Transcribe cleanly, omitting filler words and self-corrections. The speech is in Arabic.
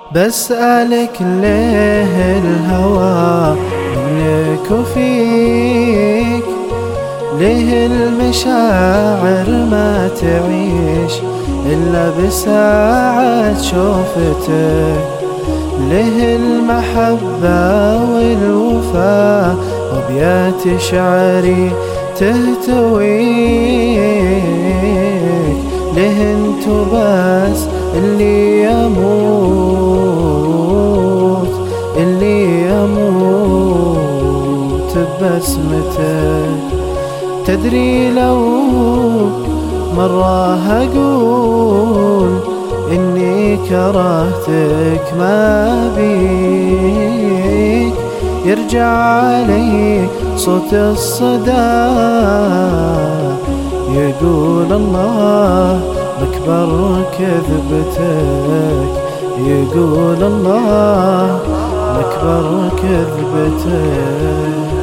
بسألك ليه الهوى منك وفيك، ليه المشاعر ما تعيش إلا بساعة شوفتك، ليه المحبة والوفاء وأبيات شعري تهتويك، ليه انتو بس اللي يموت ببسمتك. تدري لو مرة أقول إني كرهتك ما بيك، يرجع علي صوت الصدى يقول الله مكبر كذبتك، يقول الله مكبر كذبتك.